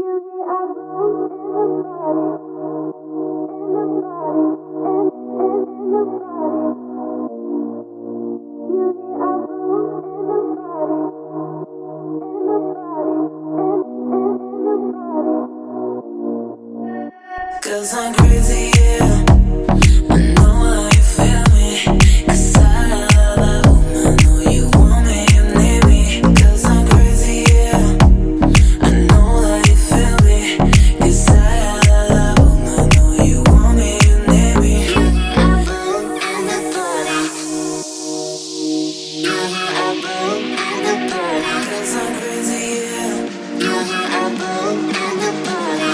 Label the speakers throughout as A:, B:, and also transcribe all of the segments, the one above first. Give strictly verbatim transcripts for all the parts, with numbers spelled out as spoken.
A: Cause I'm crazy, yeah. I know how you feel me. Cause I love a woman. Know you want me, you need me. Cause I'm crazy, yeah. I know how you feel me. Cause I love a woman. Know you want me, you need me.
B: You hear a boom in the party. You hear a boom in the party.
A: Cause I'm crazy, yeah.
B: You hear a boom in the party.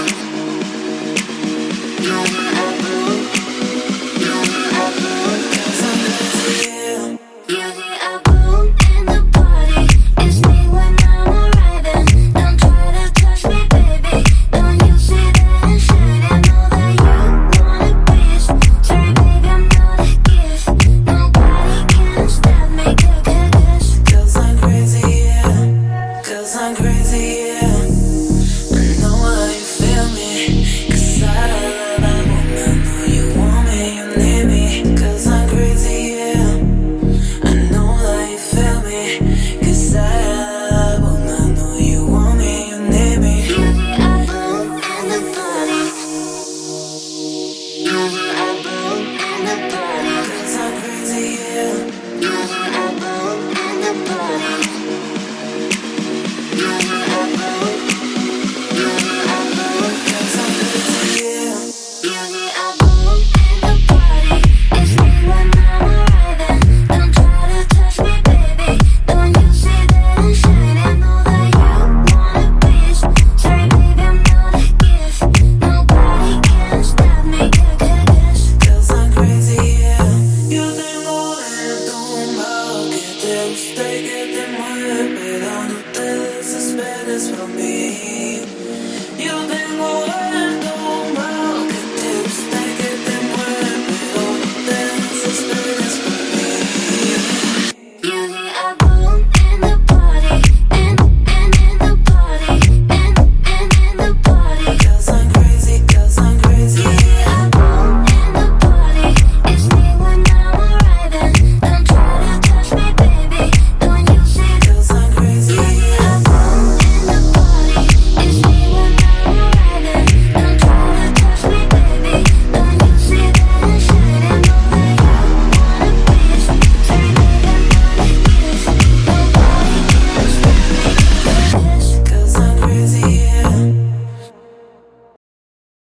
B: You hear a boom. You hear a boom.
A: Cause I'm crazy, yeah.
B: You hear a boom in the party. It's me when I'm arriving. Don't try to touch me, baby. Don't you see that I'm shining? Know that you want a piece. Sorry, baby, I'm not a gift. Nobody can stop me, good, good, good.
A: Cause I'm crazy, yeah. Cause I'm crazy, yeah. I know how you feel me. Cause I love that woman. Know you want me, you need me. Cause I'm crazy, yeah. I know how you feel me. Cause I love that woman. Know you want me, you need me.
B: You hear a boom in the party. You hear a boom in the party.
A: Cause I'm crazy, yeah.
B: You hear a boom in the party. You hear a boom. You hear a boom.
A: Cause I'm crazy, yeah.
B: You hear a boom in the party. It's me when I'm arriving. Don't try to touch me, baby. Don't you see that I'm shining? Know that you want a piece. Sorry, baby, I'm not a gift. Nobody can stop me, good, good, good.
A: Cause I'm crazy, yeah. Yo tengo dentro un bajo que te gusta y que te mueve, pero no te desesperes por mí.